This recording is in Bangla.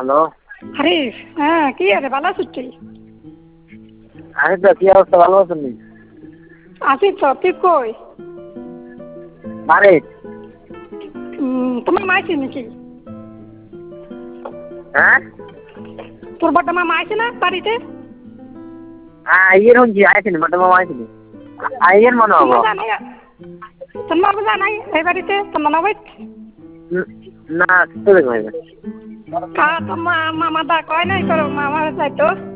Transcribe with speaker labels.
Speaker 1: হ্যালো।
Speaker 2: হারিস, হ্যাঁ কি আছে ভালো আছিস তুই?
Speaker 1: আমি তো কি অবস্থা, ভালো আছেন নি?
Speaker 2: আছি তো, তুই কই?
Speaker 1: বাড়ি।
Speaker 2: তোমার মা আছে নাকি?
Speaker 1: হ্যাঁ
Speaker 2: তোর বড় মা আছে না বাড়িতে?
Speaker 1: আইয়ের হন কি আইছেন বড় মামা আইছেন আইয়ের মনে
Speaker 2: তোর
Speaker 1: হবো।
Speaker 2: মা জানাই, তোর মা জানাই এই বাড়িতে তোর মা নয়
Speaker 1: না তো দেখো
Speaker 2: কা তোর মা মামা দা কয় নাই তোর মামা যাইতো